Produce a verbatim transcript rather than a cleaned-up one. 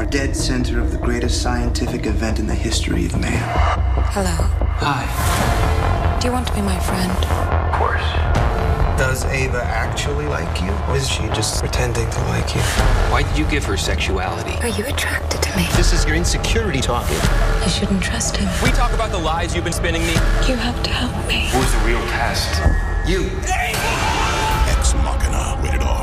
are dead center of the greatest scientific event in the history of man. Hello. Hi. Do you want to be my friend? Of course. Does Ava actually like you? Or is she just pretending to like you? Why did you give her sexuality? Are you attracted to me? This is your insecurity talking. You shouldn't trust him. We talk about the lies you've been spinning me. You have to help me. Who's the real test? You. Ex Machina, rated R.